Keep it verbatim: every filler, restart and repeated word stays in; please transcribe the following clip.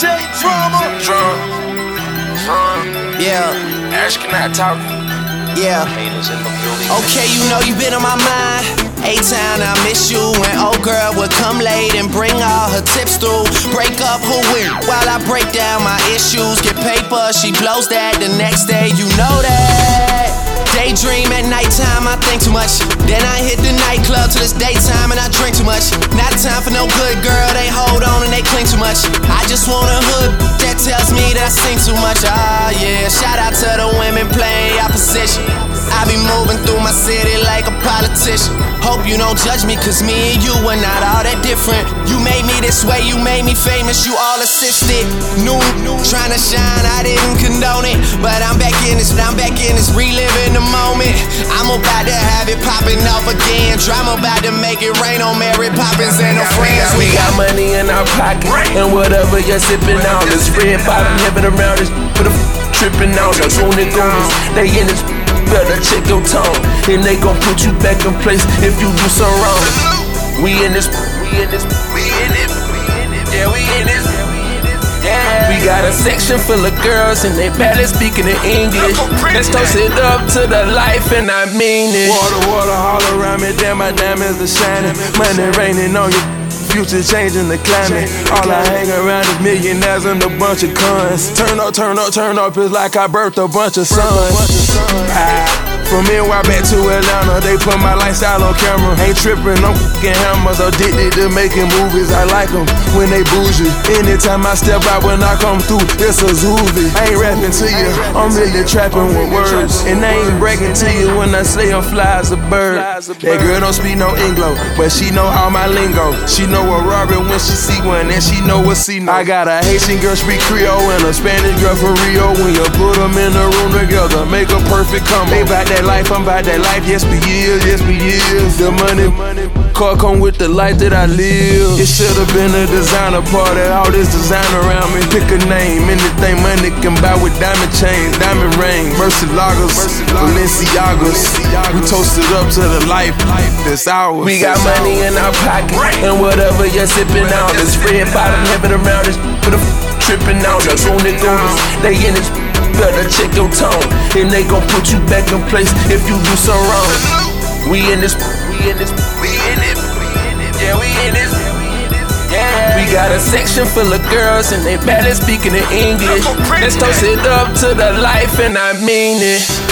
J Drama. Drum. Drum. Yeah. Ash can I talk? Yeah. Okay, you know you been on my mind. A-Town, I miss you. When old girl would come late and bring all her tips through. Break up who win while I break down my issues. Get paper, she blows that the next day, you know that. Daydream at nighttime, I think too much. Then I hit the nightclub till it's daytime and I drink too much. Not time for no good girl, they hold on and they cling too much. I just want a hood that tells me that I sing too much. Ah yeah, shout out to the women playing opposition. I be moving through my city like a politician. Hope you don't judge me, cause me and you are not all that different. You made me this way, you made me famous, you all assisted. New, trying to shine, I didn't condone it. But I'm back in this, I'm back in this, reliving the moment. I'm about to have it popping off again. Drama about to make it rain on Mary Poppins and her friends. We got money in our pocket, and whatever you're sipping on, this red bottom heaven around us, for the f- tripping on us, on the goons. They in this, better check your tone, and they gon' put you back in place if you do something wrong. We in this, we in this, we in it, yeah, we in this. Yeah. We got a section full of girls and they barely speaking in English. Let's toast it up to the life and I mean it. Water, water all around me, damn my diamonds are shining. Money raining on you, future changing the climate. All I hang around is millionaires and a bunch of cons. Turn up, turn up, turn up, it's like I birthed a bunch of sons. Ah. From N Y back to Atlanta, they put my lifestyle on camera. Ain't tripping, I'm f***ing hammers. Addicted to making movies, I like them when they bougie. Anytime I step out, when I come through, it's a zoovie. I ain't rapping to you, I'm really trapping with words. And I ain't bragging to you when I say I'm fly as a bird. That girl don't speak no Anglo, but she know all my lingo. She know a Robert when she see one, and she know what she know. I got a Haitian girl speak Creole and a Spanish girl from Rio. When you put them in a room together, make a perfect combo. They bout that life, I'm about that life, yes we is, yes we is. The money, car come with the life that I live. It should've been a designer party, all this design around me. Pick a name, anything money can buy with diamond chains, diamond ring, Murcielagos, Balenciagas. We toasted up to the life that's ours. We got money in our pocket, and whatever you're sipping on, this red bottom heaven around us, for the f- tripping on us, on the goons. They in this, better check your tone, and they gon' put you back in place if you do something wrong. We in this, we in this, we in it, yeah, we in this, yeah. We got a section full of girls and they barely speaking in English. Let's toast it up to the life and I mean it.